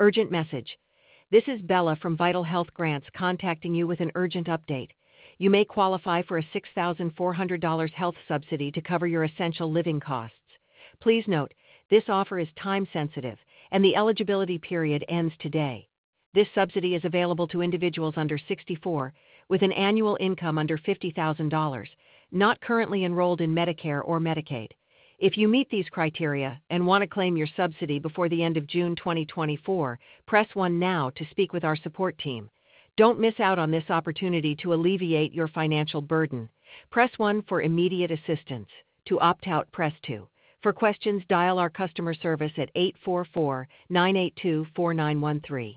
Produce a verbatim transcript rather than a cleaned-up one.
Urgent message. This is Bella from Vital Health Grants contacting you with an urgent update. You may qualify for a six thousand four hundred dollars health subsidy to cover your essential living costs. Please note, this offer is time sensitive, and the eligibility period ends today. This subsidy is available to individuals under sixty-four with an annual income under fifty thousand dollars, not currently enrolled in Medicare or Medicaid. If you meet these criteria and want to claim your subsidy before the end of June twenty twenty-four, press one now to speak with our support team. Don't miss out on this opportunity to alleviate your financial burden. Press one for immediate assistance. To opt out, press two. For questions, dial our customer service at eight four four, nine eight two, four nine one three.